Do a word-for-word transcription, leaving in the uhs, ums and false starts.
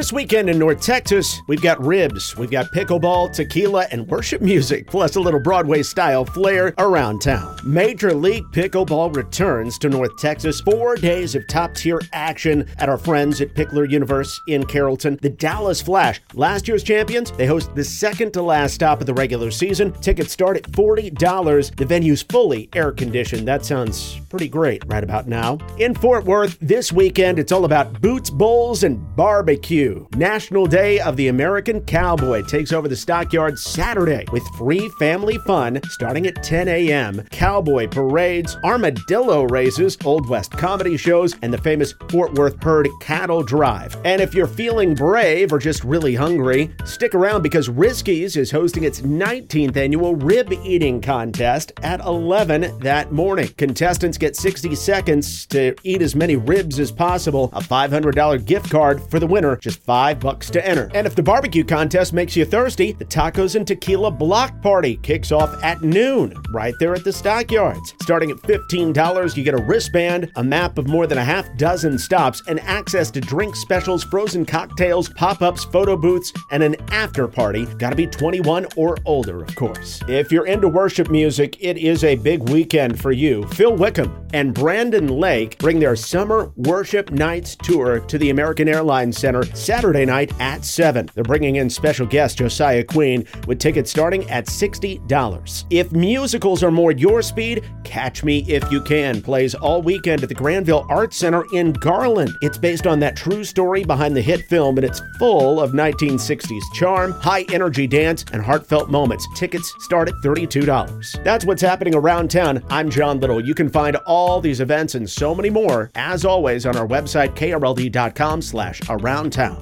This weekend in North Texas, we've got ribs, we've got pickleball, tequila, and worship music, plus a little Broadway-style flair around town. Major League Pickleball returns to North Texas. Four days of top-tier action at our friends at Pickler Universe in Carrollton. The Dallas Flash, last year's champions, they host the second-to-last stop of the regular season. Tickets start at forty dollars. The venue's fully air-conditioned. That sounds pretty great right about now. In Fort Worth, this weekend, it's all about boots, bowls, and barbecue. National Day of the American Cowboy takes over the Stockyards Saturday with free family fun starting at ten a.m. Cowboy parades, armadillo races, Old West comedy shows, and the famous Fort Worth Herd Cattle Drive. And if you're feeling brave or just really hungry, stick around because Risky's is hosting its nineteenth annual rib eating contest at eleven that morning. Contestants get sixty seconds to eat as many ribs as possible. A five hundred dollars gift card for the winner, just five bucks to enter. And if the barbecue contest makes you thirsty, the Tacos and Tequila Block Party kicks off at noon right there at the Stockyards. Starting at fifteen dollars, you get a wristband, a map of more than a half dozen stops, and access to drink specials, frozen cocktails, pop-ups, photo booths, and an after party. Gotta be twenty-one or older, of course. If you're into worship music, it is a big weekend for you. Phil Wickham and Brandon Lake bring their Summer Worship Nights tour to the American Airlines Center Saturday night at seven. They're bringing in special guest Josiah Queen with tickets starting at sixty dollars. If musicals are more your speed, Catch Me If You Can plays all weekend at the Granville Arts Center in Garland. It's based on that true story behind the hit film, and it's full of nineteen sixties charm, high-energy dance, and heartfelt moments. Tickets start at thirty-two dollars. That's what's happening around town. I'm John Little. You can find all these events and so many more, as always, on our website, K R L D dot com slash around town.